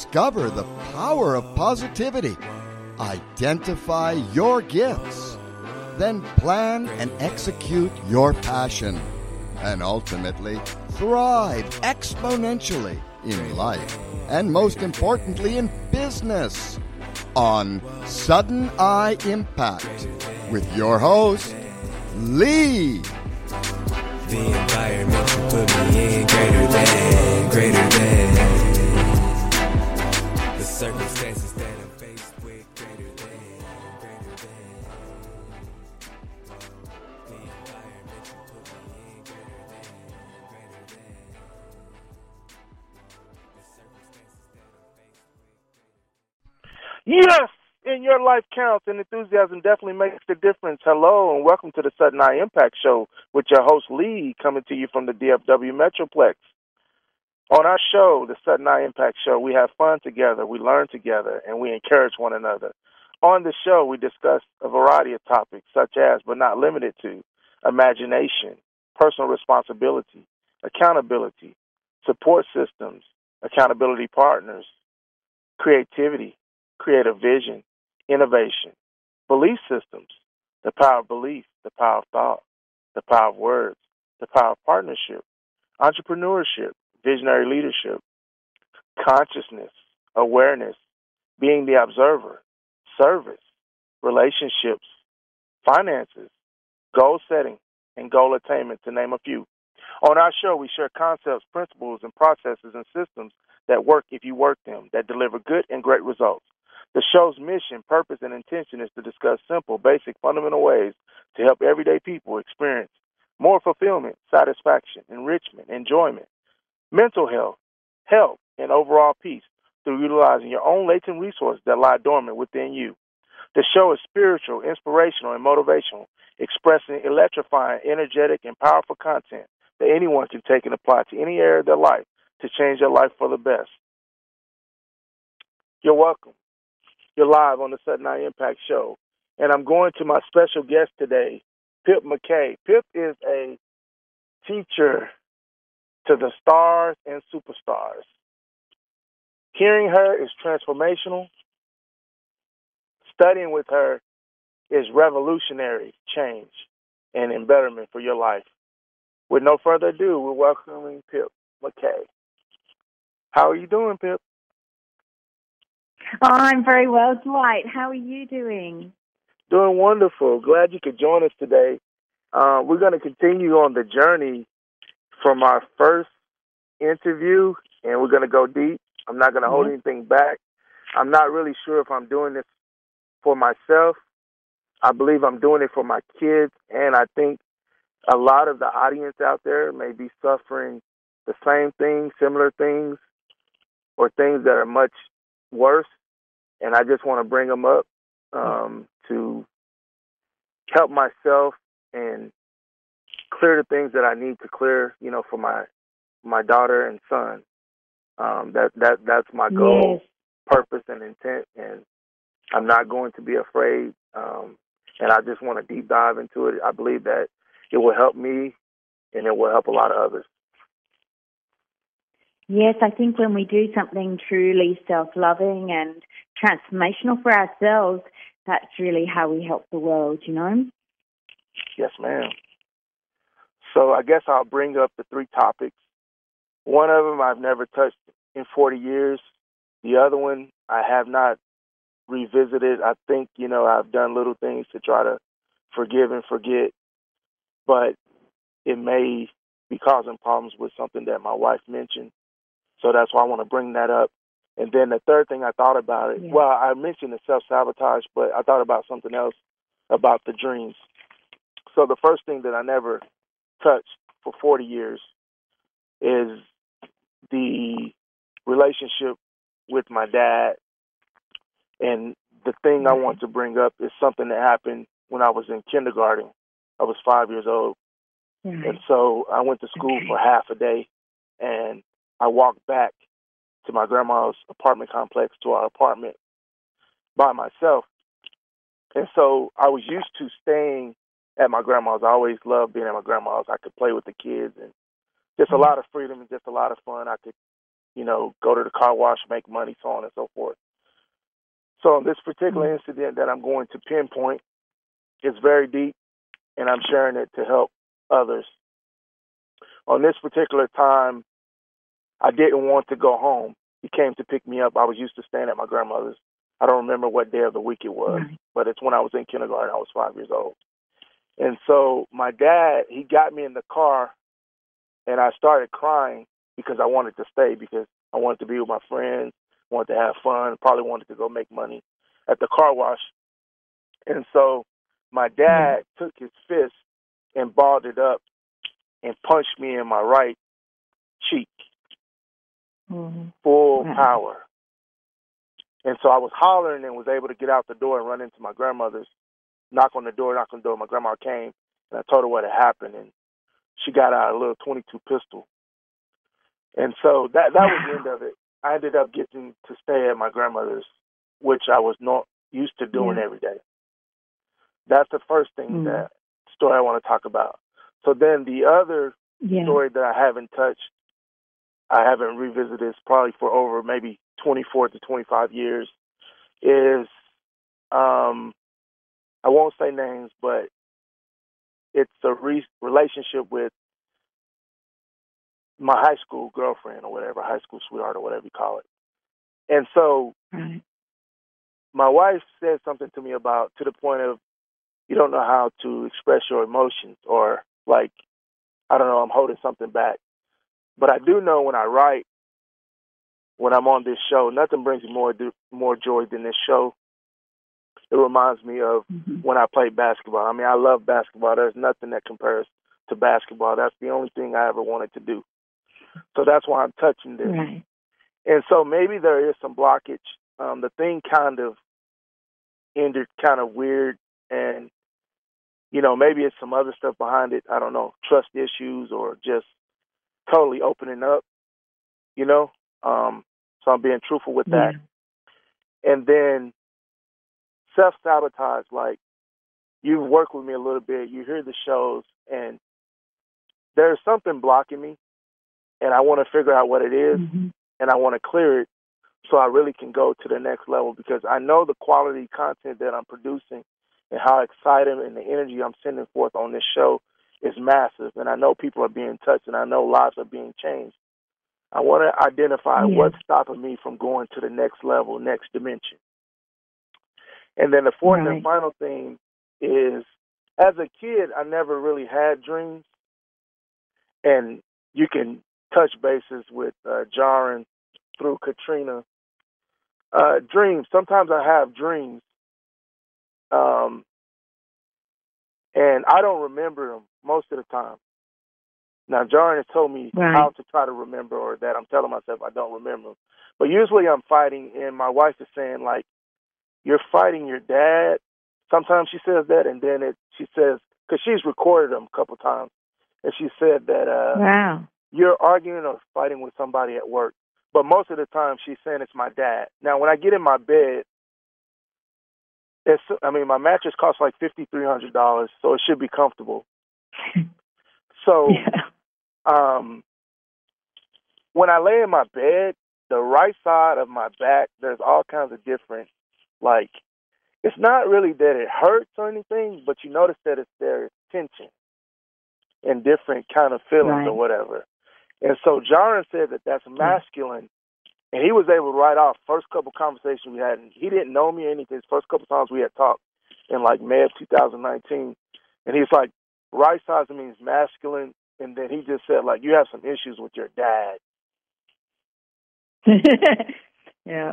Discover the power of positivity. Identify your gifts. Then plan and execute your passion. And ultimately, thrive exponentially in life. And most importantly, in business. On Sudden Eye Impact with your host, Lee. The environment you put me in, greater than the circumstances that I'm faced with, greater than the environment you put me in, greater than the circumstances that I'm faced with. Yes, and your life counts, and enthusiasm definitely makes the difference. Hello, and welcome to the Sudden Eye Impact Show with your host, Lee, coming to you from the DFW Metroplex. On our show, the Sudden Eye Impact Show, we have fun together, we learn together, and we encourage one another. On the show, we discuss a variety of topics, such as, but not limited to, imagination, personal responsibility, accountability, support systems, accountability partners, creativity, creative vision, innovation, belief systems, the power of belief, the power of thought, the power of words, the power of partnership, entrepreneurship, visionary leadership, consciousness, awareness, being the observer, service, relationships, finances, goal setting, and goal attainment, to name a few. On our show, we share concepts, principles, and processes and systems that work if you work them, that deliver good and great results. The show's mission, purpose, and intention is to discuss simple, basic, fundamental ways to help everyday people experience more fulfillment, satisfaction, enrichment, enjoyment, mental health, and overall peace through utilizing your own latent resources that lie dormant within you. The show is spiritual, inspirational, and motivational, expressing electrifying, energetic, and powerful content that anyone can take and apply to any area of their life to change their life for the best. You're welcome. You're live on the Sudden Eye Impact Show. And I'm going to my special guest today, Pip McKay. Pip is a teacher to the stars and superstars. Hearing her is transformational. Studying with her is revolutionary change and embetterment for your life. With no further ado, we're welcoming Pip McKay. How are you doing, Pip? Oh, I'm very well, Dwight. How are you doing? Doing wonderful. Glad you could join us today. We're going to continue on the journey from our first interview, and we're going to go deep. I'm not going to hold anything back. I'm not really sure if I'm doing this for myself. I believe I'm doing it for my kids, and I think a lot of the audience out there may be suffering the same things, similar things, or things that are much worse. And I just want to bring them up to help myself and clear the things that I need to clear, for my daughter and son. That's my goal, purpose, and intent. And I'm not going to be afraid. And I just want to deep dive into it. I believe that it will help me and it will help a lot of others. Yes, I think when we do something truly self-loving and transformational for ourselves, that's really how we help the world, Yes, ma'am. So I guess I'll bring up the three topics. One of them I've never touched in 40 years. The other one I have not revisited. I think, I've done little things to try to forgive and forget, but it may be causing problems with something that my wife mentioned. So that's why I want to bring that up. And then the third thing I thought about it, well, I mentioned the self-sabotage, but I thought about something else, about the dreams. So the first thing that I never touched for 40 years is the relationship with my dad. And the thing I want to bring up is something that happened when I was in kindergarten. I was 5 years old. And so I went to school for half a day, and I walked back to my grandma's apartment complex, to our apartment, by myself. And so I was used to staying at my grandma's. I always loved being at my grandma's. I could play with the kids and just a lot of freedom and just a lot of fun. I could go to the car wash, make money, so on and so forth. So this particular incident that I'm going to pinpoint is very deep, and I'm sharing it to help others. On this particular time, I didn't want to go home. He came to pick me up. I was used to staying at my grandmother's. I don't remember what day of the week it was, but it's when I was in kindergarten. I was 5 years old. And so my dad, he got me in the car, and I started crying because I wanted to stay, because I wanted to be with my friends, wanted to have fun, probably wanted to go make money at the car wash. And so my dad took his fist and balled it up and punched me in my right cheek, full power. And so I was hollering and was able to get out the door and run into my grandmother's, knock on the door. My grandma came, and I told her what had happened, and she got out a little .22 pistol. And so that was the end of it. I ended up getting to stay at my grandmother's, which I was not used to doing every day. That's the first thing, that story I want to talk about. So then the other story that I haven't touched, I haven't revisited this probably for over maybe 24 to 25 years, is, I won't say names, but it's a relationship with my high school girlfriend or whatever, high school sweetheart or whatever you call it. And so my wife said something to me about, to the point of, you don't know how to express your emotions, or like, I don't know, I'm holding something back. But I do know when I write, when I'm on this show, nothing brings me more joy than this show. It reminds me of when I played basketball. I mean, I love basketball. There's nothing that compares to basketball. That's the only thing I ever wanted to do. So that's why I'm touching this. Right. And so maybe there is some blockage. The thing kind of ended kind of weird, and, maybe it's some other stuff behind it. I don't know, trust issues or just totally opening up, So I'm being truthful with that. And then self-sabotage, like, you've worked with me a little bit, you hear the shows, and there's something blocking me, and I want to figure out what it is, and I want to clear it so I really can go to the next level, because I know the quality content that I'm producing and how excited and the energy I'm sending forth on this show is massive, and I know people are being touched, and I know lives are being changed. I want to identify what's stopping me from going to the next level, next dimension. And then the fourth and final thing is, as a kid, I never really had dreams. And you can touch bases with Jaron through Katrina. Dreams. Sometimes I have dreams. And I don't remember them most of the time. Now, Jaron has told me how to try to remember, or that I'm telling myself I don't remember them. But usually I'm fighting, and my wife is saying, like, you're fighting your dad. Sometimes she says that, and then she says, because she's recorded them a couple times, and she said that you're arguing or fighting with somebody at work. But most of the time she's saying it's my dad. Now, when I get in my bed, my mattress costs like $5,300, so it should be comfortable. So when I lay in my bed, the right side of my back, there's all kinds of different, like, it's not really that it hurts or anything, but you notice that there's tension and different kind of feelings or whatever. And so Jaron said that that's masculine, and he was able to write off first couple conversations we had. And he didn't know me or anything. First couple times we had talked in like May of 2019, and he's like, right side means masculine, and then he just said, like, you have some issues with your dad. Yeah.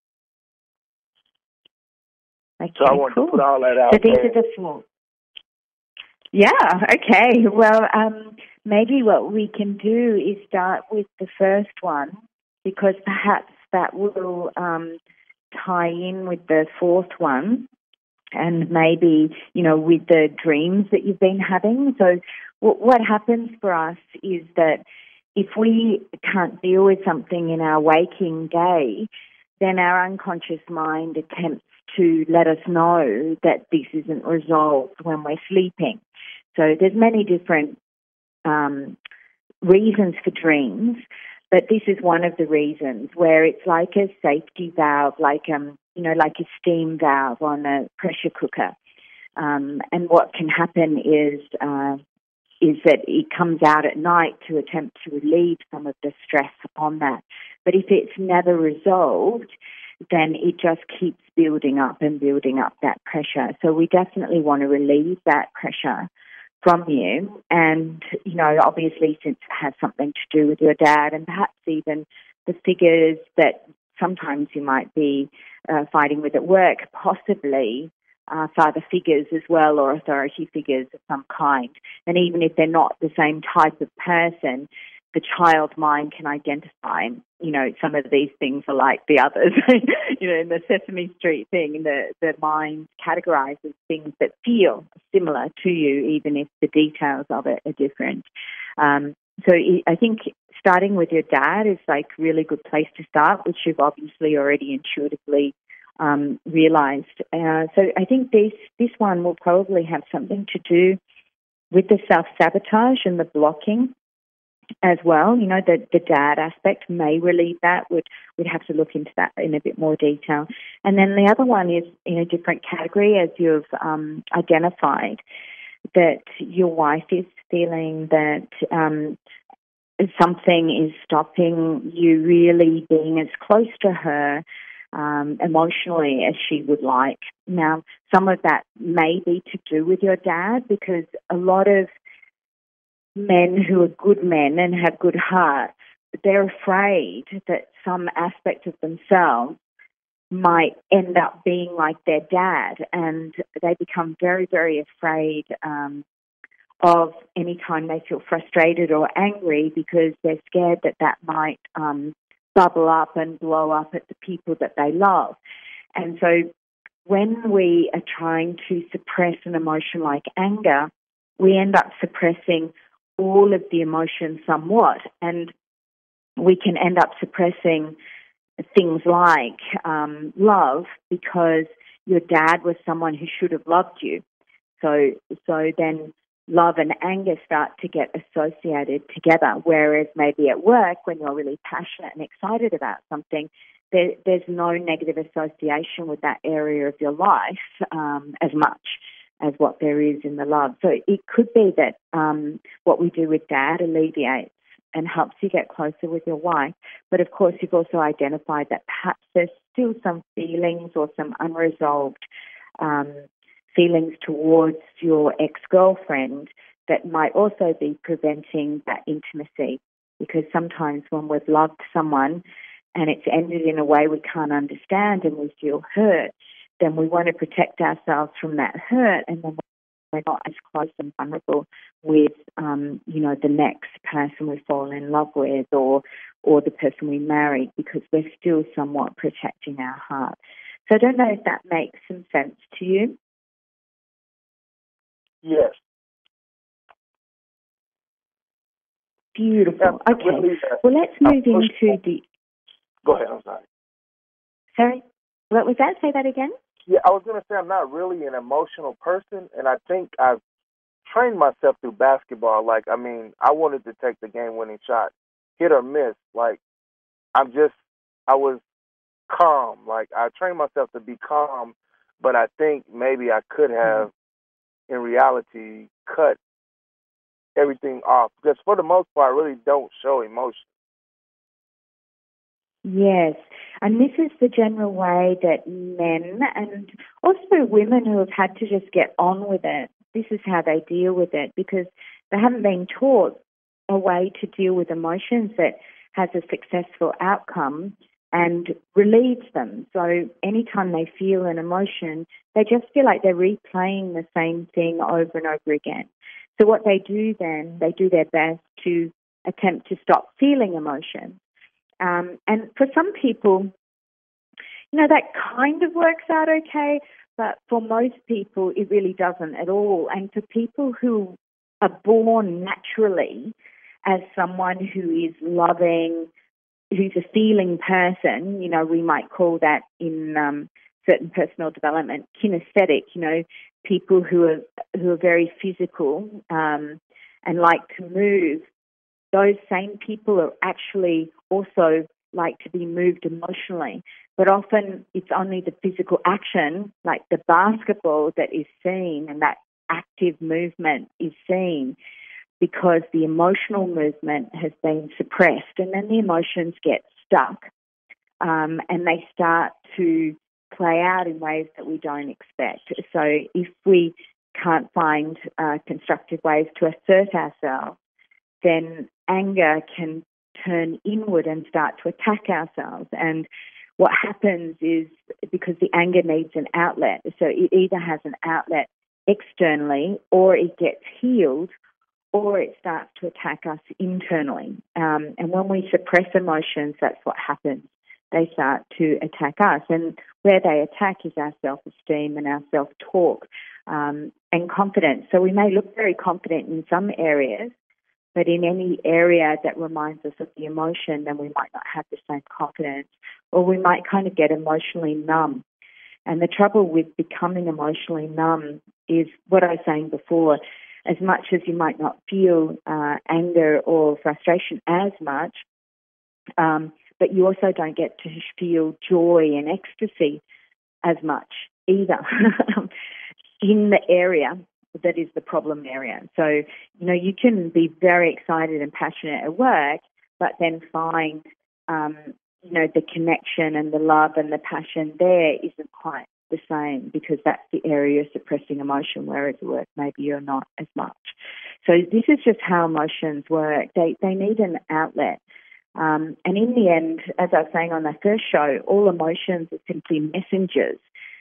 Okay, so I wanted to put all that out. So these are the four. Yeah, okay. Well, maybe what we can do is start with the first one, because perhaps that will tie in with the fourth one, and maybe, with the dreams that you've been having. So what happens for us is that if we can't deal with something in our waking day, then our unconscious mind attempts to let us know that this isn't resolved when we're sleeping. So there's many different reasons for dreams, But this is one of the reasons where it's like a safety valve, like like a steam valve on a pressure cooker. And what can happen is that it comes out at night to attempt to relieve some of the stress on that. But if it's never resolved, then it just keeps building up and building up that pressure. So we definitely want to relieve that pressure from you. And, obviously since it has something to do with your dad and perhaps even the figures that sometimes you might be fighting with at work, possibly father figures as well or authority figures of some kind. And even if they're not the same type of person, the child mind can identify, some of these things are like the others. In the Sesame Street thing, the mind categorizes things that feel similar to you, even if the details of it are different. So I think starting with your dad is like a really good place to start, which you've obviously already intuitively realized. So I think this one will probably have something to do with the self-sabotage and the blocking as well. The dad aspect may relieve that. We'd have to look into that in a bit more detail. And then the other one is in a different category, as you've identified, that your wife is feeling that something is stopping you really being as close to her emotionally as she would like. Now, some of that may be to do with your dad, because a lot of men who are good men and have good hearts, they're afraid that some aspect of themselves might end up being like their dad, and they become very, very afraid of any time they feel frustrated or angry, because they're scared that might bubble up and blow up at the people that they love. And so when we are trying to suppress an emotion like anger, we end up suppressing all of the emotions somewhat, and we can end up suppressing things like love, because your dad was someone who should have loved you. So then love and anger start to get associated together, whereas maybe at work, when you're really passionate and excited about something, there's no negative association with that area of your life as much as what there is in the love. So it could be that what we do with dad alleviates and helps you get closer with your wife. But of course, you've also identified that perhaps there's still some feelings or some unresolved feelings towards your ex-girlfriend that might also be preventing that intimacy. Because sometimes when we've loved someone and it's ended in a way we can't understand and we feel hurt, then we want to protect ourselves from that hurt, and then we're not as close and vulnerable with, the next person we fall in love with or the person we marry, because we're still somewhat protecting our heart. So I don't know if that makes some sense to you. Yes. Beautiful. Yeah, okay. really, well, let's move into the... Go ahead, I'm sorry. Sorry? What was that? Say that again? Yeah, I was going to say I'm not really an emotional person, and I think I've trained myself through basketball. I wanted to take the game-winning shot, hit or miss. I was calm. I trained myself to be calm, but I think maybe I could have, in reality, cut everything off. Because for the most part, I really don't show emotion. Yes, and this is the general way that men and also women who have had to just get on with it, this is how they deal with it, because they haven't been taught a way to deal with emotions that has a successful outcome and relieves them. So anytime they feel an emotion, they just feel like they're replaying the same thing over and over again. So what they do then, they do their best to attempt to stop feeling emotion. And for some people, that kind of works out okay, but for most people, it really doesn't at all. And for people who are born naturally as someone who is loving, who's a feeling person, we might call that in certain personal development kinesthetic, people who are very physical and like to move, those same people are actually also like to be moved emotionally. But often it's only the physical action, like the basketball, that is seen, and that active movement is seen because the emotional movement has been suppressed, and then the emotions get stuck, and they start to play out in ways that we don't expect. So if we can't find constructive ways to assert ourselves, then anger can turn inward and start to attack ourselves. And what happens is, because the anger needs an outlet, so it either has an outlet externally, or it gets healed, or it starts to attack us internally. And when we suppress emotions, that's what happens. They start to attack us. And where they attack is our self-esteem and our self-talk and confidence. So we may look very confident in some areas, but in any area that reminds us of the emotion, then we might not have the same confidence, or we might kind of get emotionally numb. And the trouble with becoming emotionally numb is what I was saying before. As much as you might not feel anger or frustration as much, but you also don't get to feel joy and ecstasy as much either in the area that is the problem area. So, you know, you can be very excited and passionate at work, but then find, you know, the connection and the love and the passion there isn't quite the same, because that's the area you're suppressing emotion, whereas at work maybe you're not as much. So this is just how emotions work. They need an outlet. And in the end, as I was saying on the first show, all emotions are simply messengers.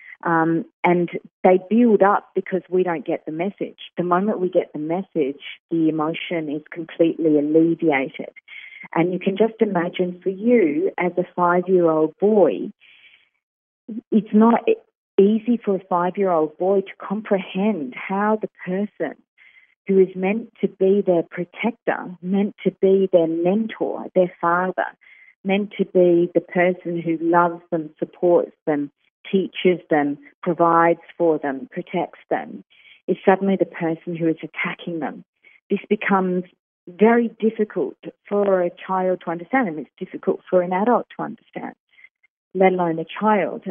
And they build up because we don't get the message. The moment we get the message, the emotion is completely alleviated. And you can just imagine, for you as a 5-year-old boy, it's not easy for a 5-year-old boy to comprehend how the person who is meant to be their protector, meant to be their mentor, their father, meant to be the person who loves them, supports them, teaches them, provides for them, protects them, is suddenly the person who is attacking them. This becomes very difficult for a child to understand, and it's difficult for an adult to understand, let alone a child.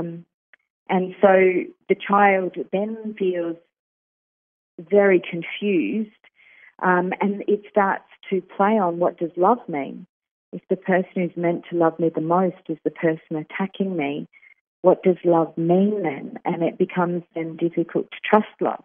And so the child then feels very confused, and it starts to play on, what does love mean? If the person who's meant to love me the most is the person attacking me, what does love mean then? And it becomes then difficult to trust love.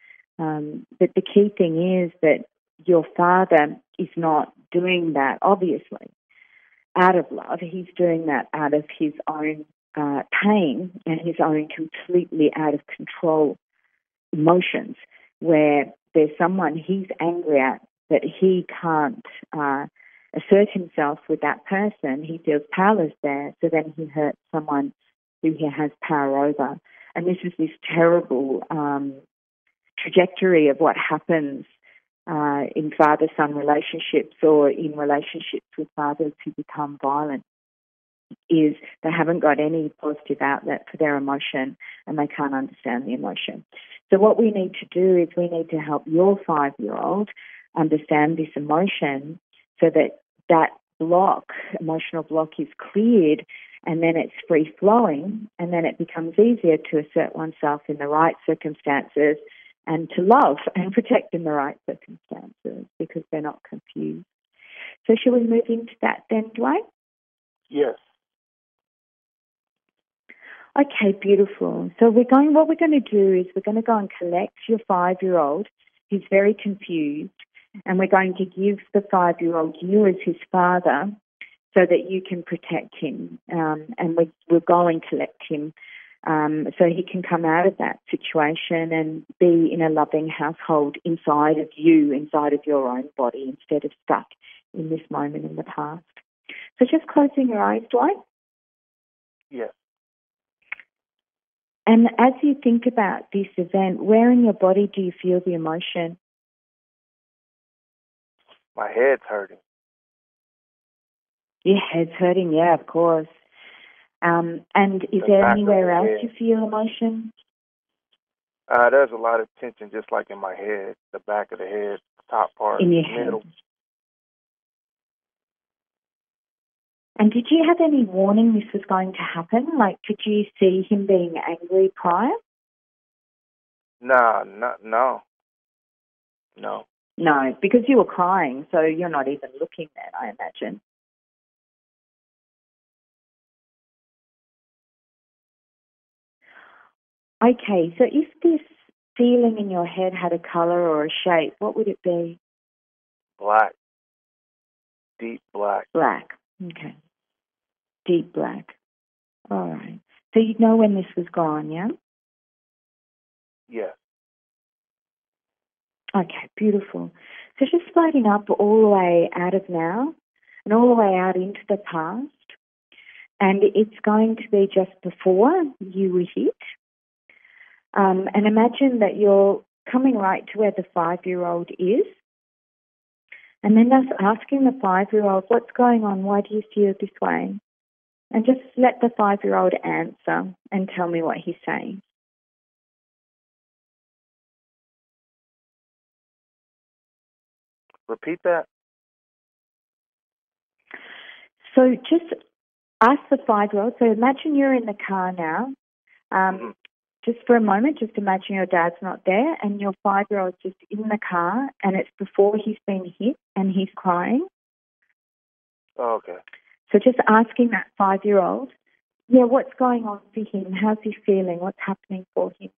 But the key thing is that your father is not doing that, obviously, out of love. He's doing that out of his own pain and his own completely out of control emotions, where there's someone he's angry at, that he can't assert himself with that person. He feels powerless there, so then he hurts someone who he has power over. And this is this terrible trajectory of what happens in father-son relationships, or in relationships with fathers who become violent, is they haven't got any positive outlet for their emotion, and they can't understand the emotion. So what we need to do is we need to help your 5-year-old understand this emotion, so that that block, emotional block, is cleared, and then it's free-flowing, and then it becomes easier to assert oneself in the right circumstances and to love and protect in the right circumstances, because they're not confused. So shall we move into that then, Dwayne? Yes. Okay, beautiful. So what we're going to do is we're going to go and collect your 5-year-old who's very confused, and we're going to give the 5-year-old you as his father, so that you can protect him, and we'll go and collect him, so he can come out of that situation and be in a loving household inside of you, inside of your own body, instead of stuck in this moment in the past. So just closing your eyes, Dwight. Yes. And as you think about this event, where in your body do you feel the emotion? My head's hurting. Your head's hurting, yeah, of course. And is there anywhere else you feel emotion? There's a lot of tension, just like in my head, the back of the head, top part, in your middle. head. And did you have any warning this was going to happen? Like, could you see him being angry prior? No. No, because you were crying, so you're not even looking then, I imagine. Okay, so if this feeling in your head had a colour or a shape, what would it be? Black. Deep black. Black. Okay. Deep black. All right. So you'd know when this was gone, yeah? Yes. Okay, beautiful. So just floating up all the way out of now and all the way out into the past. And it's going to be just before you were hit. And imagine that you're coming right to where the 5-year-old is. And then just asking the 5-year-old, what's going on? Why do you feel this way? And just let the 5-year-old answer and tell me what he's saying. Repeat that. So just ask the 5-year-old. So imagine you're in the car now. Just for a moment, just imagine your dad's not there and your 5-year-old's just in the car and it's before he's been hit and he's crying. Oh, okay. So just asking that 5-year-old, yeah, what's going on for him? How's he feeling? What's happening for him?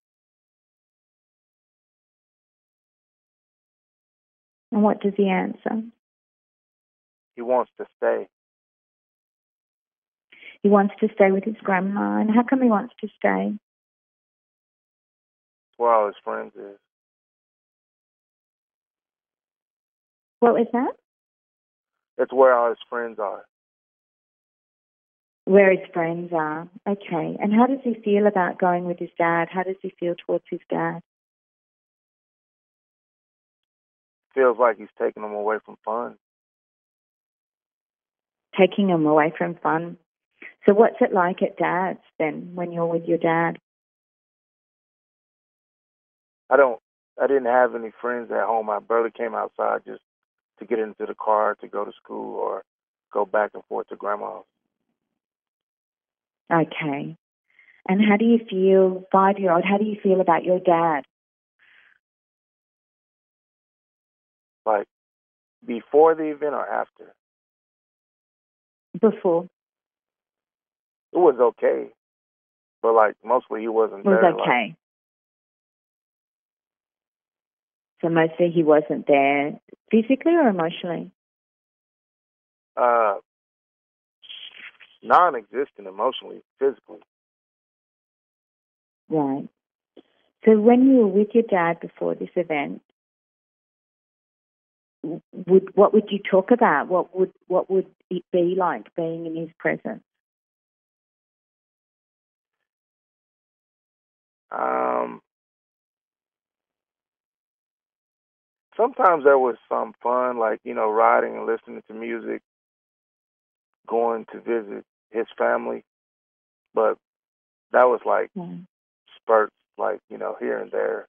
And what does he answer? He wants to stay. He wants to stay with his grandma. And how come he wants to stay? That's where all his friends is. What was that? That's where all his friends are. Where his friends are. Okay. And how does he feel about going with his dad? How does he feel towards his dad? Feels like he's taking him away from fun. Taking him away from fun. So what's it like at dad's then when you're with your dad? I didn't have any friends at home. My brother came outside just to get into the car to go to school or go back and forth to grandma's. Okay. And how do you feel, 5-year-old, how do you feel about your dad? Like, before the event or after? Before. It was okay. But, like, mostly he wasn't It was there. okay. Like, so mostly he wasn't there physically or emotionally? Non-existent emotionally, physically. Right. So when you were with your dad before this event, what would you talk about? What would it be like being in his presence? Sometimes there was some fun, like, riding and listening to music, going to visit his family. But that was like spurts, like, here and there.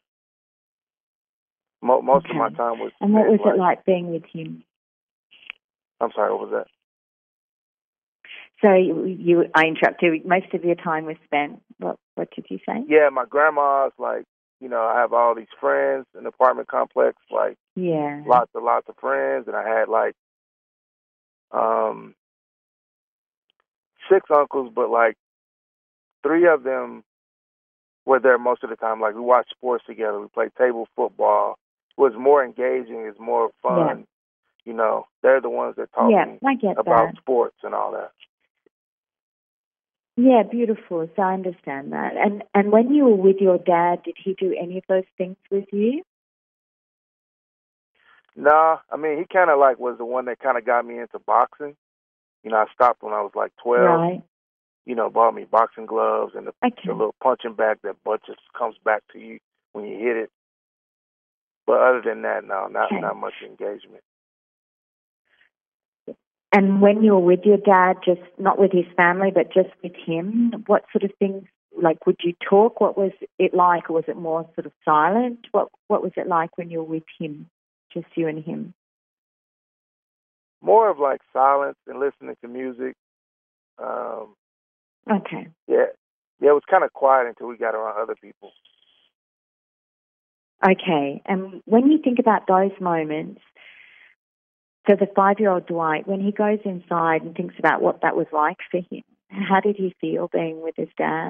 Most of my time was. And what was it like being with him? I'm sorry, what was that? So I interrupted. Most of your time was spent. What did you say? Yeah, my grandma's like, I have all these friends in the apartment complex, like lots of friends, and I had like 6 uncles, but like 3 of them were there most of the time. Like we watched sports together, we played table football. It was more engaging, it's more fun. Yeah. They're the ones that taught me about sports and all that. Yeah, beautiful. So I understand that. And when you were with your dad, did he do any of those things with you? No, I mean, he kind of like was the one that kind of got me into boxing. I stopped when I was like 12. Right. Bought me boxing gloves and the little punching bag that just comes back to you when you hit it. But other than that, no, not much engagement. And when you were with your dad, just not with his family, but just with him, what sort of things, like would you talk? What was it like? Or was it more sort of silent? What was it like when you were with him, just you and him? More of like silence and listening to music, Okay. Yeah, it was kind of quiet until we got around other people. Okay. And when you think about those moments, so the 5-year-old Dwight, when he goes inside and thinks about what that was like for him, how did he feel being with his dad?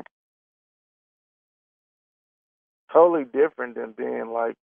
Totally different than being like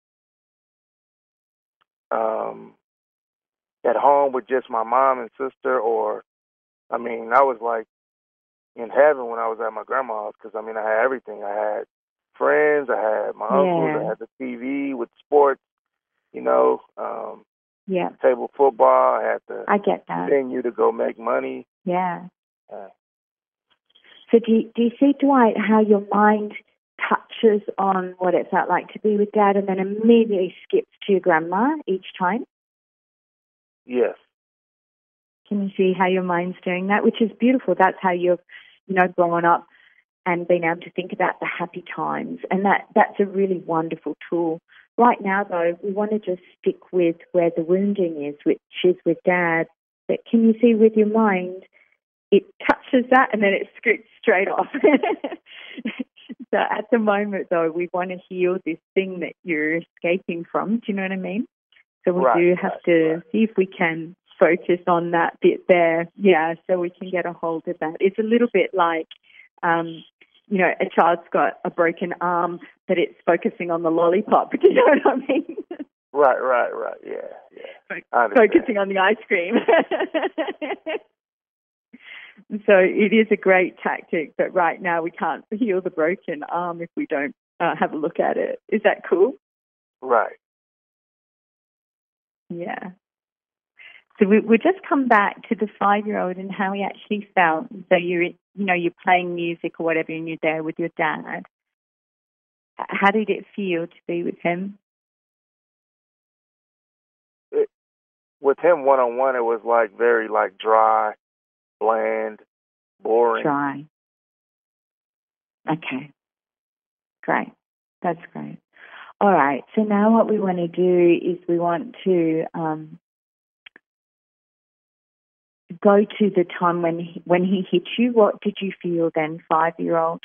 at home with just my mom and sister, or I mean, I was like in heaven when I was at my grandma's because I mean, I had everything. I had friends, I had my uncles, I had the TV with sports, you know, Yeah. table football. I had the I get that. venue to go make money. Yeah. Uh, So do you see, Dwight, how your mind touches on what it felt like to be with Dad and then immediately skips to your grandma each time? yes. Can you see how your mind's doing that? Which is beautiful. That's how you've, grown up and been able to think about the happy times. And that's a really wonderful tool. Right now, though, we want to just stick with where the wounding is, which is with Dad. But can you see with your mind, it touches that and then it scoots straight off. So at the moment, though, we want to heal this thing that you're escaping from. Do you know what I mean? So we do have to see if we can focus on that bit there, so we can get a hold of that. It's a little bit like, a child's got a broken arm, but it's focusing on the lollipop. Do you know what I mean? Right. Yeah. Focusing on the ice cream. So it is a great tactic, but right now we can't heal the broken arm if we don't have a look at it. Is that cool? Right. Yeah. So we'll just come back to the 5-year-old and how he actually felt. So you're playing music or whatever and you're there with your dad. How did it feel to be with him? With him one-on-one, it was like very like dry, bland, boring. Dry. Okay. Great. That's great. All right. So now what we want to do is we want to go to the time when he hit you. What did you feel then, 5-year-old?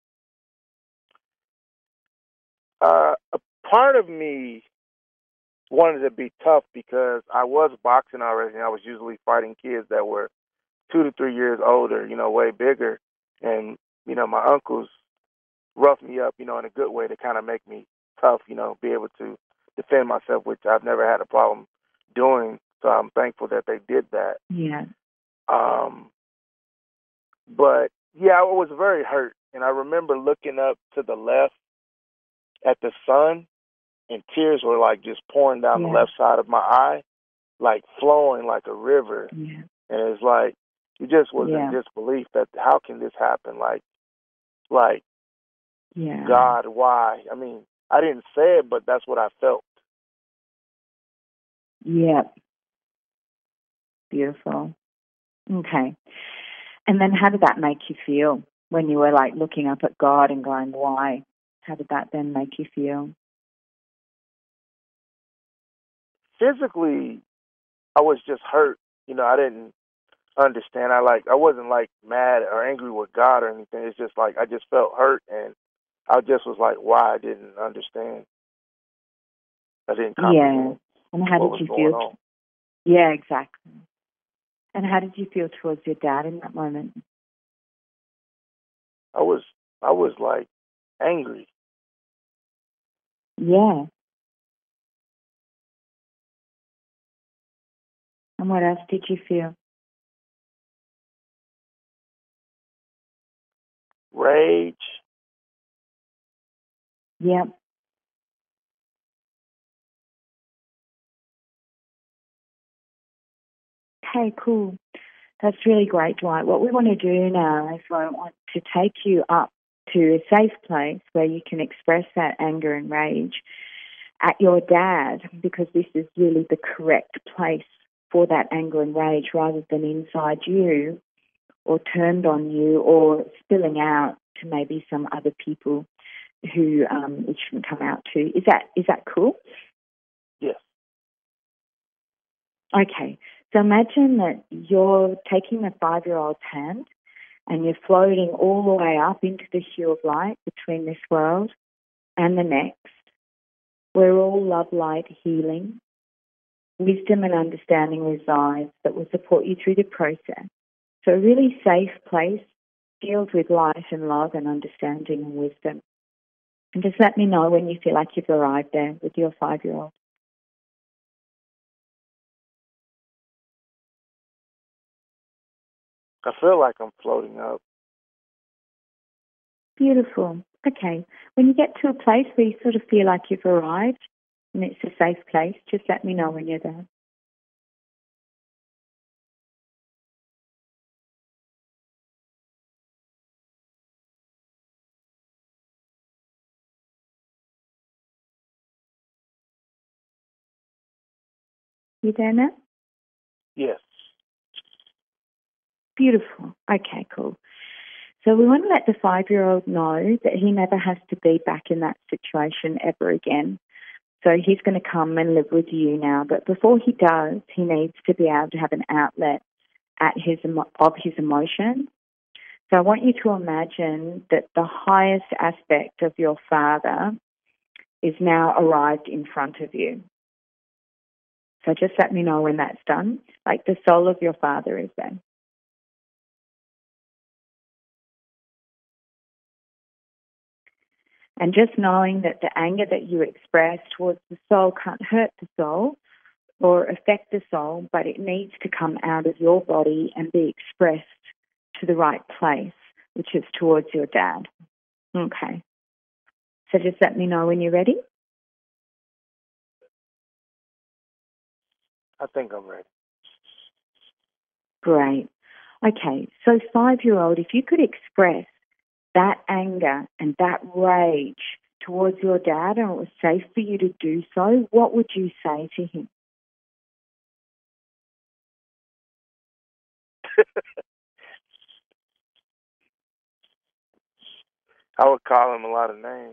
A part of me wanted to be tough because I was boxing already, and I was usually fighting kids that were 2 to 3 years older, way bigger. And, my uncles roughed me up, in a good way to kind of make me tough, be able to defend myself, which I've never had a problem doing. So I'm thankful that they did that. Yeah. But, I was very hurt. And I remember looking up to the left at the sun, and tears were like just pouring down the left side of my eye, like flowing like a river. Yeah. And it's like, you just was in disbelief that how can this happen? Like, God, why? I mean, I didn't say it, but that's what I felt. Yeah. Beautiful. Okay. And then how did that make you feel when you were like looking up at God and going, why? How did that then make you feel? Physically, I was just hurt. I didn't understand. I wasn't like mad or angry with God or anything. It's just like I just felt hurt, and I just was like, why? I didn't understand. I didn't comprehend. Yeah. And how did you feel? On. Yeah, exactly. And how did you feel towards your dad in that moment? I was like angry. Yeah. And what else did you feel? Rage. Yep. Okay, cool. That's really great, Dwight. What we want to do now is we want to take you up to a safe place where you can express that anger and rage at your dad, because this is really the correct place for that anger and rage, rather than inside you or turned on you or spilling out to maybe some other people who it shouldn't come out to. Is that cool? Yes. Okay. So imagine that you're taking the 5-year-old's hand and you're floating all the way up into the hue of light between this world and the next. Where all love, light, healing, wisdom and understanding resides that will support you through the process. So a really safe place filled with light and love and understanding and wisdom. And just let me know when you feel like you've arrived there with your 5-year-old. I feel like I'm floating up. Beautiful. Okay. When you get to a place where you sort of feel like you've arrived and it's a safe place, just let me know when you're there. You there now? Yes. Beautiful. Okay, cool. So we want to let the 5-year-old know that he never has to be back in that situation ever again. So he's going to come and live with you now. But before he does, he needs to be able to have an outlet of his emotions. So I want you to imagine that the highest aspect of your father is now arrived in front of you. So just let me know when that's done. Like the soul of your father is there. And just knowing that the anger that you express towards the soul can't hurt the soul or affect the soul, but it needs to come out of your body and be expressed to the right place, which is towards your dad. Okay. So just let me know when you're ready. I think I'm ready. Great. Okay. So 5-year-old, if you could express that anger and that rage towards your dad and it was safe for you to do so, what would you say to him? I would call him a lot of names.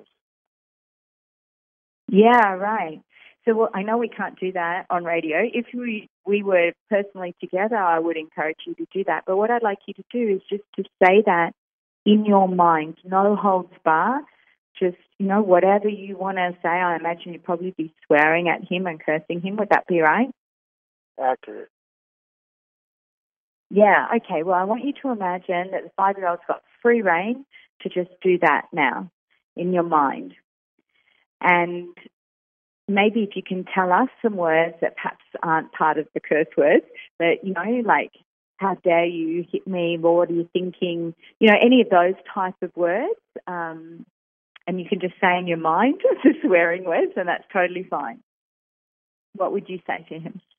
Yeah, right. So well, I know we can't do that on radio. If we were personally together, I would encourage you to do that. But what I'd like you to do is just to say that in your mind, no holds bar. Just, whatever you want to say. I imagine you'd probably be swearing at him and cursing him. Would that be right? Accurate. Yeah, okay. Well, I want you to imagine that the 5-year-old's got free reign to just do that now in your mind. And maybe if you can tell us some words that perhaps aren't part of the curse words, but, like, how dare you hit me, what are you thinking, any of those type of words, and you can just say in your mind the swearing words, and that's totally fine. What would you say to him?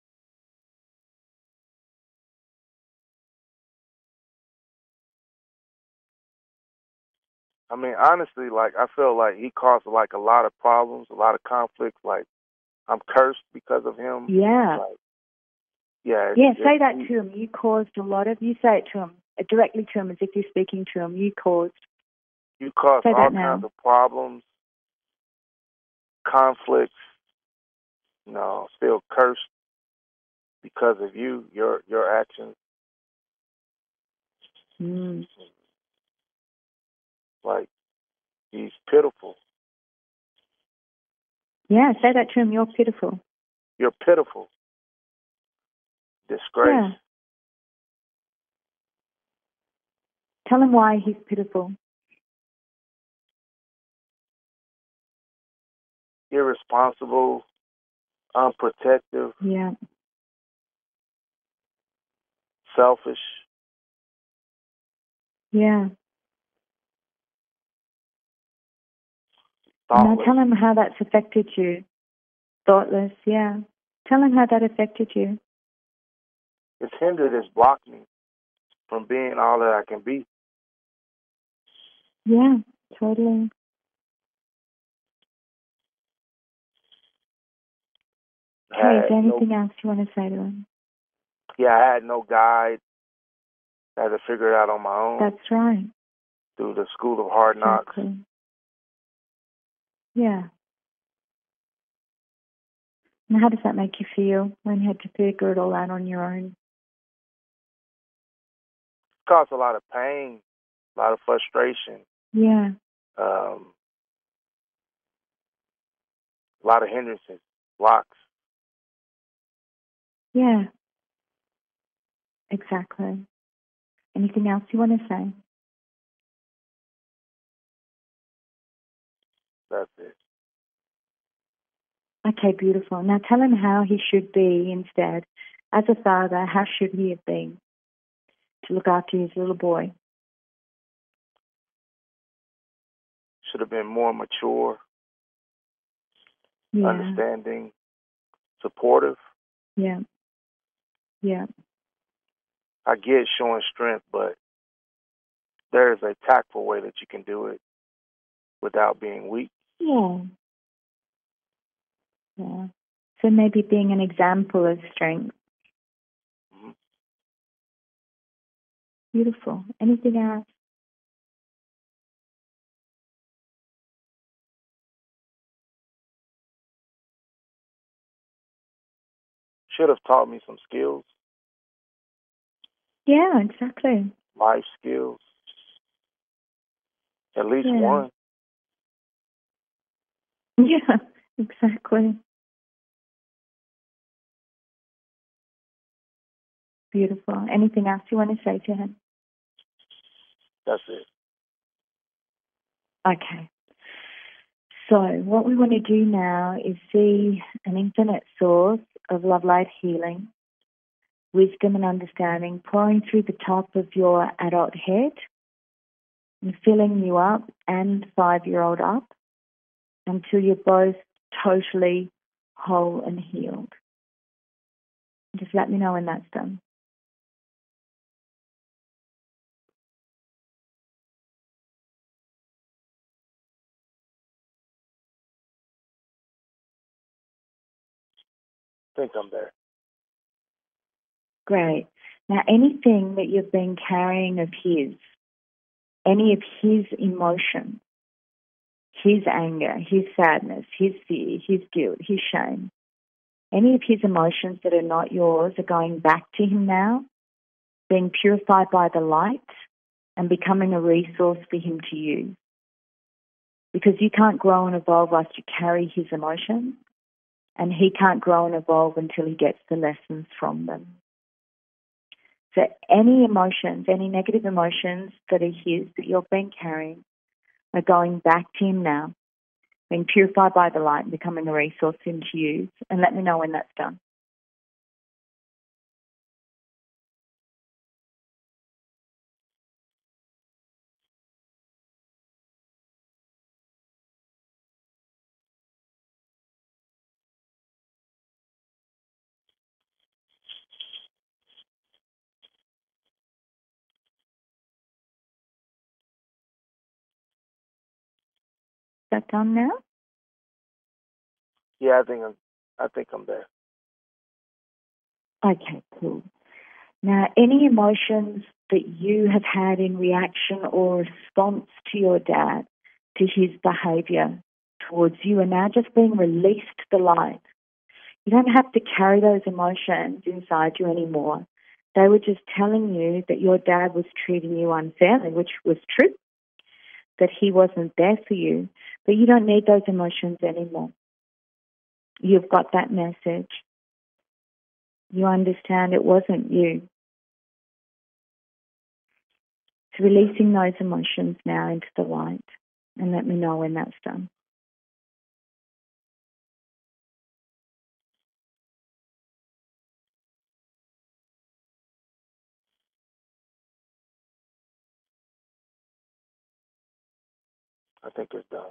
I mean, honestly, like, I feel like he caused, like, a lot of problems, a lot of conflicts. Like, I'm cursed because of him. Yeah. Like, yeah. Say that to him. You say it to him, directly to him as if you're speaking to him. You caused all kinds of problems, conflicts, still cursed because of you, your actions. Mm. Like, he's pitiful. Yeah, say that to him. You're pitiful. You're pitiful. Disgrace. Yeah. Tell him why he's pitiful. Irresponsible, unprotective. Yeah. Selfish. Yeah. Thoughtless. Now tell him how that's affected you. Thoughtless, yeah. Tell him how that affected you. It's hindered, it's blocked me from being all that I can be. Yeah, totally. Okay, is there anything else you want to say to him? Yeah, I had no guide. I had to figure it out on my own. That's right. Through the school of hard knocks. Exactly. Yeah. And how does that make you feel when you had to figure it all out on your own? Caused a lot of pain, a lot of frustration, Yeah. a lot of hindrances, blocks. Yeah. Exactly. Anything else you want to say? That's it. Okay, beautiful. Now tell him how he should be instead. As a father, how should he have been to look after his little boy? Should have been more mature, Yeah. understanding, supportive. Yeah. Yeah. I get showing strength, but there is a tactful way that you can do it without being weak. Yeah. Yeah. So maybe being an example of strength. Mhm. Beautiful. Anything else? Should have taught me some skills, Yeah, exactly. life skills, at least Yeah. one. Yeah, exactly. Beautiful. Anything else you want to say to him? That's it. Okay. So what we want to do now is see an infinite source of love, light, healing, wisdom and understanding pouring through the top of your adult head and filling you up and 5-year-old up until you're both totally whole and healed. Just let me know when that's done. I think I'm there. Great. Now, anything that you've been carrying of his, any of his emotion, his anger, his sadness, his fear, his guilt, his shame, any of his emotions that are not yours are going back to him now, being purified by the light and becoming a resource for him to use. Because you can't grow and evolve whilst you carry his emotions, and he can't grow and evolve until he gets the lessons from them. So any emotions, any negative emotions that are his, that you've been carrying, are going back to him now, being purified by the light and becoming a resource for him to use. And let me know when that's done. Is that done now? Yeah, I think I'm there. Okay, cool. Now, any emotions that you have had in reaction or response to your dad, to his behaviour towards you, are now just being released to the light. You don't have to carry those emotions inside you anymore. They were just telling you that your dad was treating you unfairly, which was true, that he wasn't there for you. But you don't need those emotions anymore. You've got that message. You understand it wasn't you. So releasing those emotions now into the light, and let me know when that's done. I think it's done.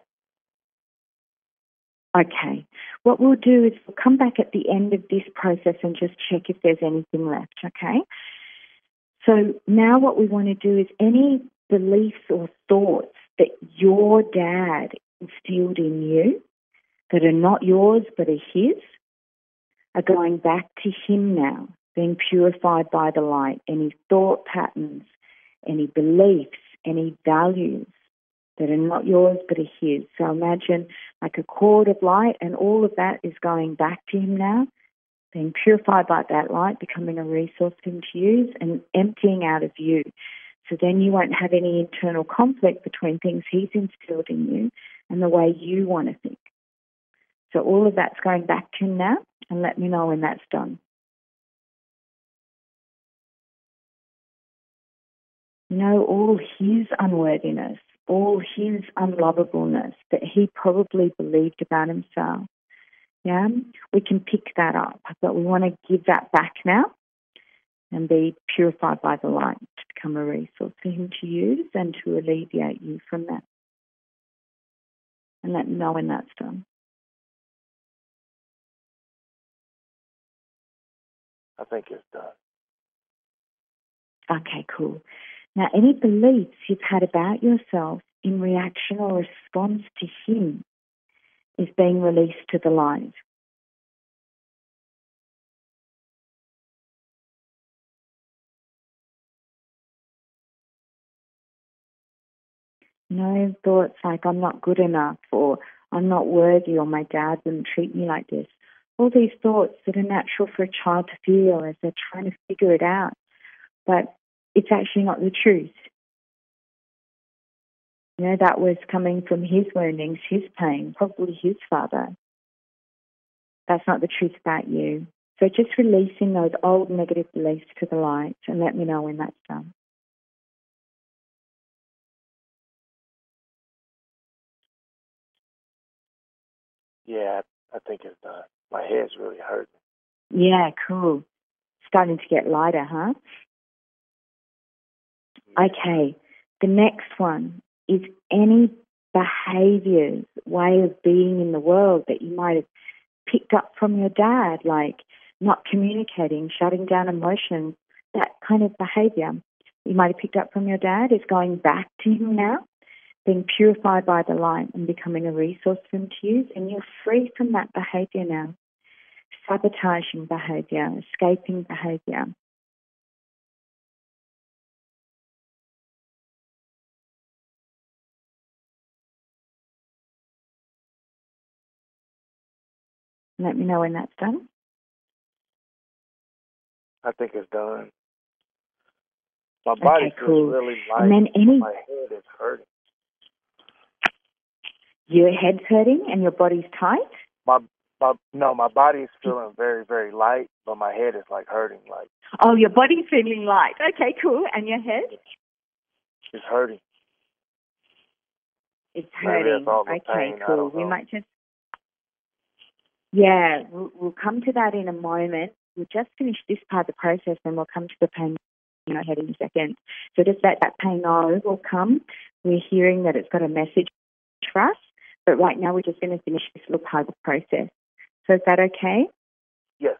Okay. What we'll do is we'll come back at the end of this process and just check if there's anything left, okay? So now what we want to do is any beliefs or thoughts that your dad instilled in you that are not yours but are his are going back to him now, being purified by the light. Any thought patterns, any beliefs, any values that are not yours but are his. So imagine like a cord of light, and all of that is going back to him now, being purified by that light, becoming a resource for him to use, and emptying out of you. So then you won't have any internal conflict between things he's instilled in you and the way you want to think. So all of that's going back to him now, and let me know when that's done. You know, all his unworthiness, all his unlovableness that he probably believed about himself. Yeah, we can pick that up, but we want to give that back now and be purified by the light to become a resource for him to use and to alleviate you from that. And let me know when that's done. I think it's done. Okay, cool. Now, any beliefs you've had about yourself in reaction or response to him is being released to the light. No thoughts like I'm not good enough or I'm not worthy or my dad wouldn't treat me like this. All these thoughts that are natural for a child to feel as they're trying to figure it out. But it's actually not the truth. You know, that was coming from his woundings, his pain, probably his father. That's not the truth about you. So just releasing those old negative beliefs to the light, and let me know when that's done. Yeah, I think it's done. My head's really hurting. Yeah, cool. Starting to get lighter, huh? Okay, the next one is any behaviours, way of being in the world that you might have picked up from your dad, like not communicating, shutting down emotions, that kind of behaviour you might have picked up from your dad is going back to him now, being purified by the light and becoming a resource for him to use, and you're free from that behaviour now. Sabotaging behaviour, escaping behaviour. Let me know when that's done. I think it's done. My body feels really light. And then my head is hurting. Your head's hurting and your body's tight? My body is feeling very, very light, but my head is like hurting. Like, oh, your body's feeling light. Okay, cool. And your head? It's hurting. It's hurting. Okay, pain, cool. We might just... Yeah, we'll come to that in a moment. We'll just finish this part of the process and we'll come to the pain in our head in a second. So just let that pain know will come. We're hearing that it's got a message for us, but right now we're just going to finish this little part of the process. So is that okay? Yes.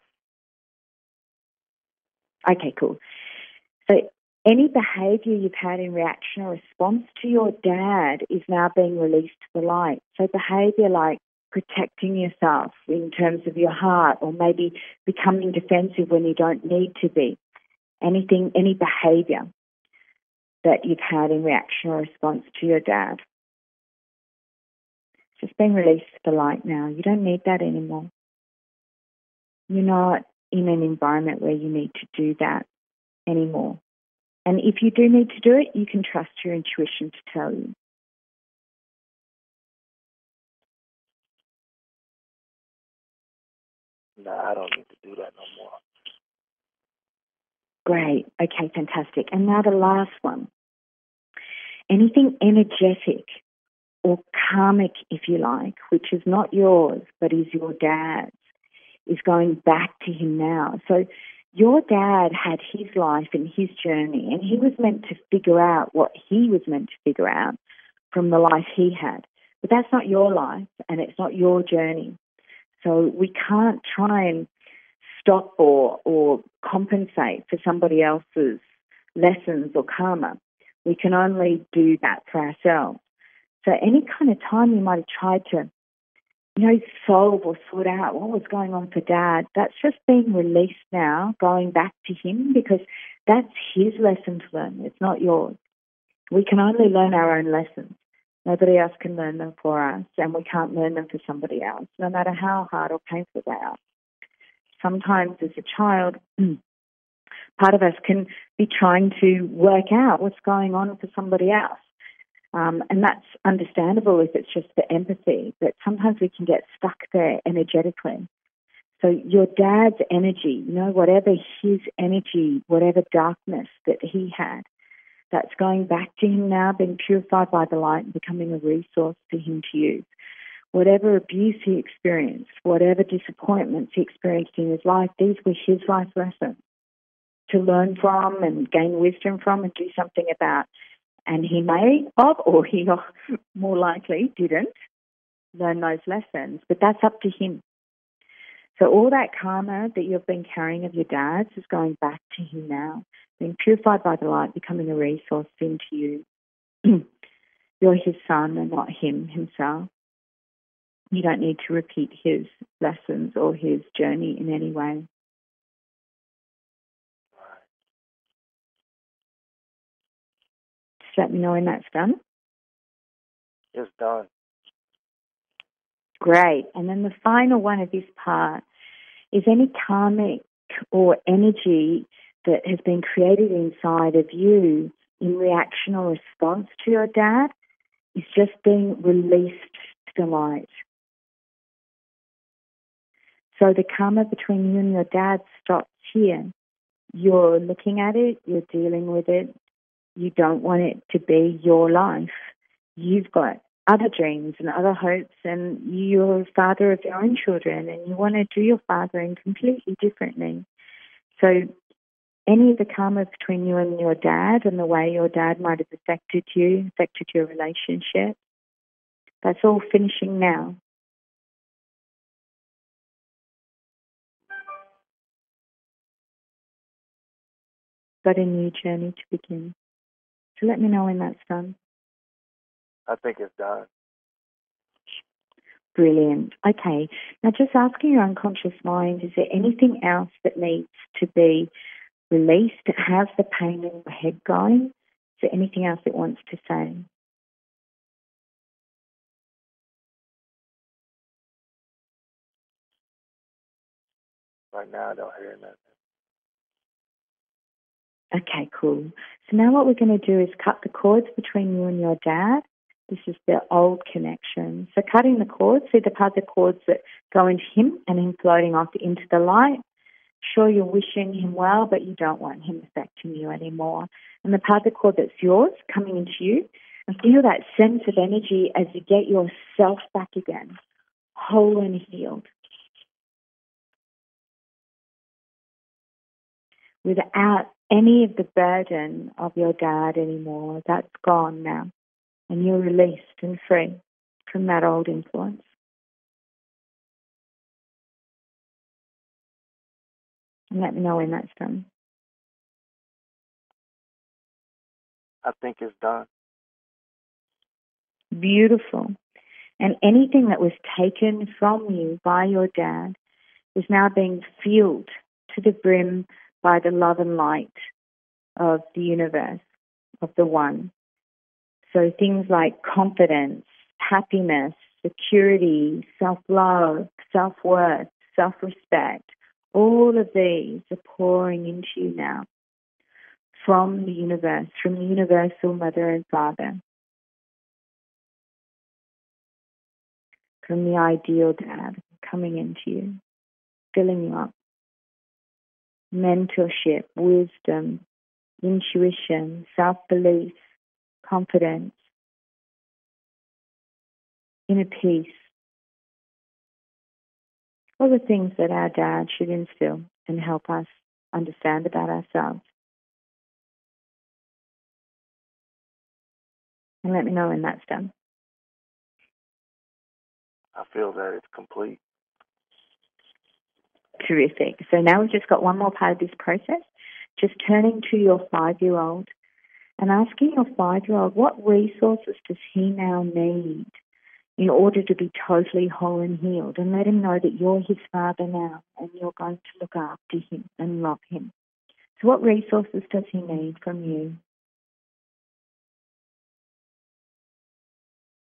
Okay, cool. So any behaviour you've had in reaction or response to your dad is now being released to the light. So behaviour like protecting yourself in terms of your heart, or maybe becoming defensive when you don't need to be. Any behaviour that you've had in reaction or response to your dad. It's just being released to the light now. You don't need that anymore. You're not in an environment where you need to do that anymore. And if you do need to do it, you can trust your intuition to tell you. No, I don't need to do that no more. Great. Okay, fantastic. And now the last one. Anything energetic or karmic, if you like, which is not yours but is your dad's, is going back to him now. So your dad had his life and his journey, and he was meant to figure out what he was meant to figure out from the life he had. But that's not your life, and it's not your journey. So we can't try and stop or compensate for somebody else's lessons or karma. We can only do that for ourselves. So any kind of time you might have tried to, solve or sort out what was going on for Dad, that's just being released now, going back to him, because that's his lesson to learn. It's not yours. We can only learn our own lessons. Nobody else can learn them for us, and we can't learn them for somebody else, no matter how hard or painful they are. Sometimes as a child, part of us can be trying to work out what's going on for somebody else. And that's understandable if it's just for empathy, but sometimes we can get stuck there energetically. So your dad's energy, whatever his energy, whatever darkness that he had, that's going back to him now, being purified by the light and becoming a resource for him to use. Whatever abuse he experienced, whatever disappointments he experienced in his life, these were his life lessons to learn from and gain wisdom from and do something about. And he may have, or he more likely didn't, learn those lessons, but that's up to him. So all that karma that you've been carrying of your dad's is going back to him now, being purified by the light, becoming a resource into you. You're his son and not him himself. You don't need to repeat his lessons or his journey in any way. Just let me know when that's done. It's done. Great. And then the final one of this part is any karmic or energy that has been created inside of you in reaction or response to your dad is just being released to the light. So the karma between you and your dad stops here. You're looking at it, you're dealing with it, you don't want it to be your life. You've got other dreams and other hopes, and you're a father of your own children, and you want to do your fathering completely differently. So any of the karma between you and your dad and the way your dad might have affected you, affected your relationship, that's all finishing now. But a new journey to begin. So let me know when that's done. I think it's done. Brilliant. Okay. Now just asking your unconscious mind, is there anything else that needs to be released? How's the pain in your head going? Is there anything else it wants to say? Right now, I don't hear nothing. Okay, cool. So now what we're going to do is cut the cords between you and your dad. This is the old connection. So cutting the cords, see the part of the cords that go into him and him floating off into the light. Sure, you're wishing him well, but you don't want him affecting you anymore. And the part of the cord that's yours coming into you, and feel that sense of energy as you get yourself back again, whole and healed. Without any of the burden of your dad anymore. That's gone now. And you're released and free from that old influence. And let me know when that's done. I think it's done. Beautiful. And anything that was taken from you by your dad is now being filled to the brim by the love and light of the universe, of the one. So things like confidence, happiness, security, self-love, self-worth, self-respect, all of these are pouring into you now from the universe, from the universal mother and father, from the ideal dad coming into you, filling you up. Mentorship, wisdom, intuition, self-belief, confidence, inner peace. All the things that our dad should instill and help us understand about ourselves. And let me know when that's done. I feel that it's complete. Terrific. So now we've just got one more part of this process. Just turning to your 5-year-old and asking your 5-year-old, what resources does he now need in order to be totally whole and healed? And let him know that you're his father now and you're going to look after him and love him. So what resources does he need from you?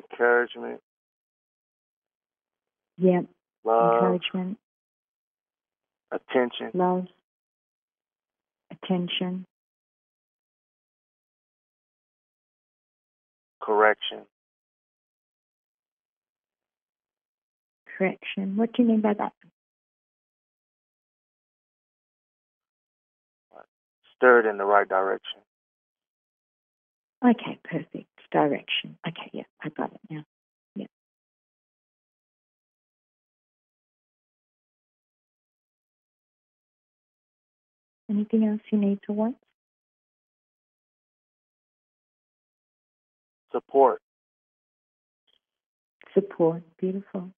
encouragement, Yeah. love, Encouragement, attention, love, attention, correction, correction. What do you mean by that? stirred in the right direction. Okay, perfect. Direction. Okay, yeah, I got it now. Yeah. Anything else you need to want? Support, Support. Beautiful.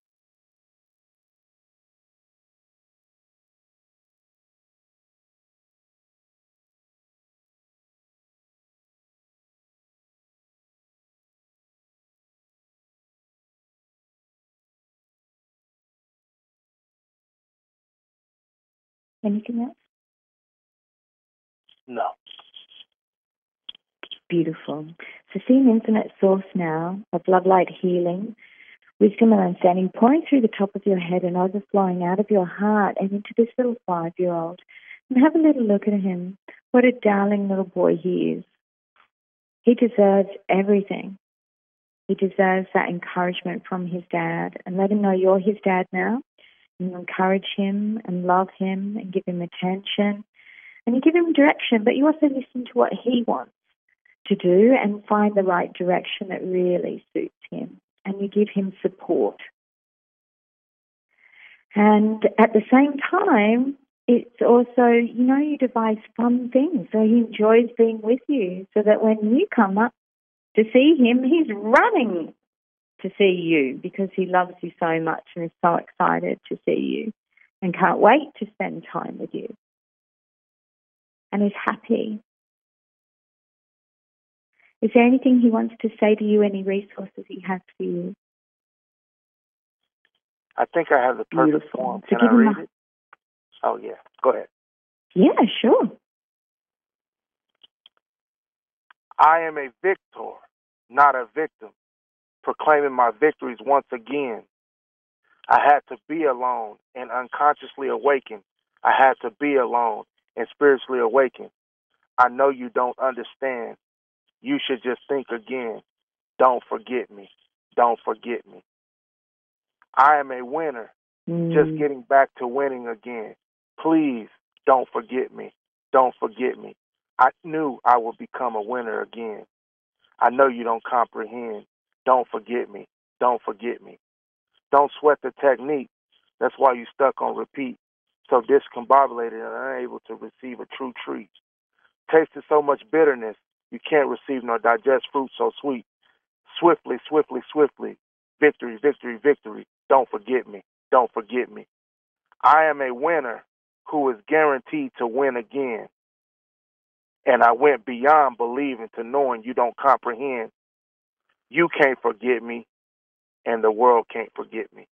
Anything else? no. Beautiful. So see an infinite source now of love, light, healing, wisdom and understanding pouring through the top of your head and overflowing out of your heart and into this little 5-year-old. And have a little look at him. What a darling little boy he is. He deserves everything. He deserves that encouragement from his dad. And let him know you're his dad now. And you encourage him and love him and give him attention. And you give him direction, but you also listen to what he wants to do and find the right direction that really suits him. And you give him support. And at the same time, it's also, you devise fun things. So he enjoys being with you so that when you come up to see him, he's running to see you because he loves you so much and is so excited to see you and can't wait to spend time with you. And is happy. Is there anything he wants to say to you, any resources he has for you? I think I have the perfect Beautiful. form. So Can I give him read it? Oh, yeah. Go ahead. Yeah, sure. I am a victor, not a victim, proclaiming my victories once again. I had to be alone and unconsciously awaken. I had to be alone and spiritually awaken. I know you don't understand. You should just think again. Don't forget me. Don't forget me. I am a winner, just getting back to winning again. Please don't forget me. Don't forget me. I knew I would become a winner again. I know you don't comprehend. Don't forget me. Don't forget me. Don't sweat the technique. That's why you stuck on repeat. So discombobulated and unable to receive a true treat. Tasted so much bitterness, you can't receive nor digest fruit so sweet. Swiftly, swiftly, swiftly. Victory, victory, victory. Don't forget me. Don't forget me. I am a winner who is guaranteed to win again. And I went beyond believing to knowing you don't comprehend. You can't forget me, and the world can't forget me.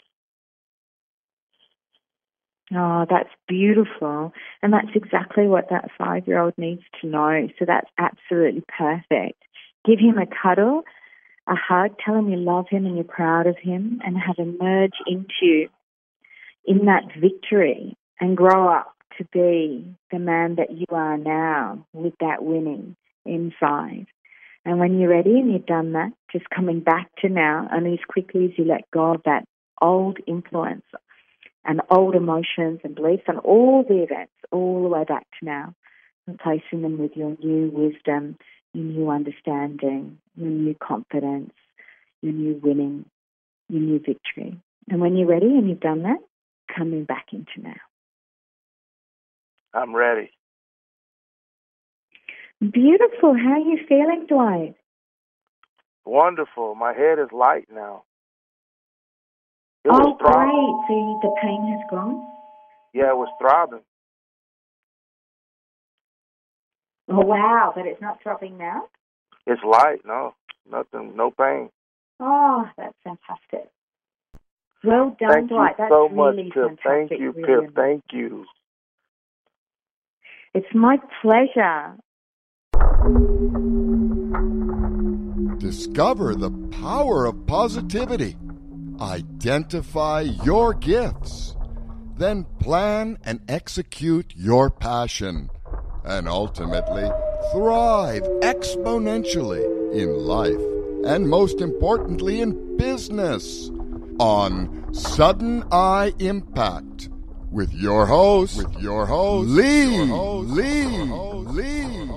Oh, that's beautiful. And that's exactly what that 5-year-old needs to know. So that's absolutely perfect. Give him a cuddle, a hug, tell him you love him and you're proud of him, and have him merge into you in that victory and grow up to be the man that you are now with that winning inside. And when you're ready and you've done that, just coming back to now, only as quickly as you let go of that old influence and old emotions and beliefs and all the events, all the way back to now, and placing them with your new wisdom, your new understanding, your new confidence, your new winning, your new victory. And when you're ready and you've done that, coming back into now. I'm ready. Beautiful. How are you feeling, Dwight? Wonderful. My head is light now. It was Great. throbbing. So the pain has gone? Yeah, it was throbbing. Oh, wow. But it's not throbbing now? It's light. No, nothing. No pain. Oh, that's fantastic. Well done, Thank Dwight. you That's so really much, Pip. fantastic. Thank you, really. Pip. Thank you. It's my pleasure. Discover the power of positivity. Identify your gifts. Then plan and execute your passion. And ultimately, thrive exponentially in life and, most importantly, in business. On Sudden Eye Impact with your host, Lee.